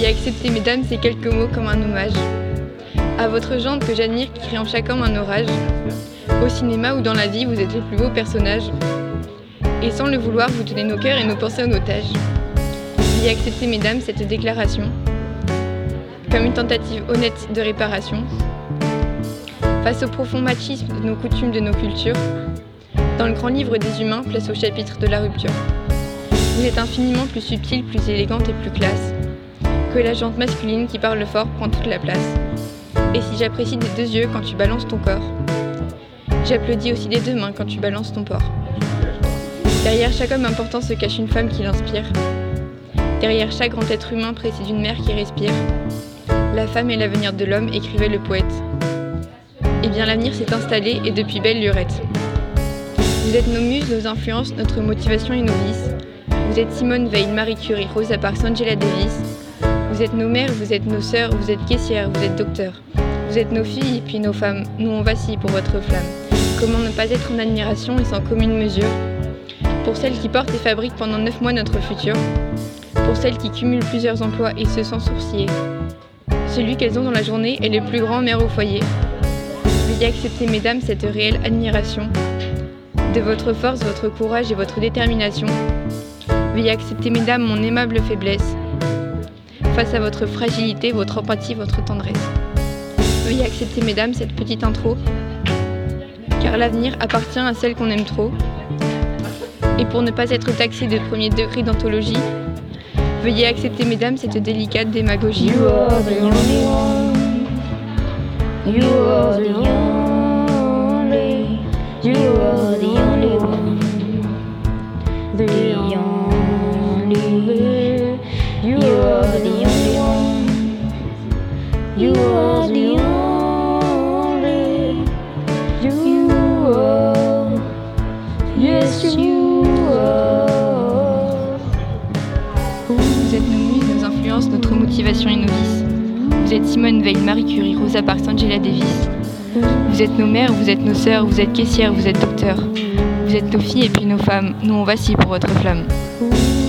accepter, mesdames, ces quelques mots comme un hommage à votre gendre que j'admire, qui crie en chaque homme un orage. Au cinéma ou dans la vie, vous êtes les plus beaux personnages. Et sans le vouloir, vous tenez nos cœurs et nos pensées en otage. Veuillez accepter, mesdames, cette déclaration comme une tentative honnête de réparation face au profond machisme de nos coutumes, de nos cultures. Dans le grand livre des humains, place au chapitre de la rupture. Vous êtes infiniment plus subtile, plus élégante et plus classe que la jante masculine qui parle fort prend toute la place. Et si j'apprécie des deux yeux quand tu balances ton corps, j'applaudis aussi des deux mains quand tu balances ton porc. Derrière chaque homme important se cache une femme qui l'inspire. Derrière chaque grand être humain précède une mère qui respire. La femme est l'avenir de l'homme, écrivait le poète. Eh bien l'avenir s'est installé et depuis belle lurette. Vous êtes nos muses, nos influences, notre motivation et nos vices. Vous êtes Simone Veil, Marie Curie, Rosa Parks, Angela Davis. Vous êtes nos mères, vous êtes nos sœurs, vous êtes caissières, vous êtes docteurs. Vous êtes nos filles et puis nos femmes. Nous on vacille pour votre flamme. Comment ne pas être en admiration et sans commune mesure pour celles qui portent et fabriquent pendant 9 mois notre futur. Pour celles qui cumulent plusieurs emplois et se sans sourciller. Celui qu'elles ont dans la journée est le plus grand mère au foyer. Veuillez accepter, mesdames, cette réelle admiration de votre force, votre courage et votre détermination. Veuillez accepter, mesdames, mon aimable faiblesse face à votre fragilité, votre empathie, votre tendresse. Veuillez accepter, mesdames, cette petite intro, car l'avenir appartient à celle qu'on aime trop. Et pour ne pas être taxé de premier degré d'anthologie, veuillez accepter, mesdames, cette délicate démagogie. You are the only one. You are the only. You are the only one. The only. You are the only one. You are the only. You are. Yes, you are. Vous êtes nos muses, nos influences, notre motivation et nos vices. Vous êtes Simone Veil, Marie Curie, Rosa Parks, Angela Davis. Vous êtes nos mères, vous êtes nos sœurs, vous êtes caissières, vous êtes docteurs. Vous êtes nos filles et puis nos femmes. Nous on vacille pour votre flamme.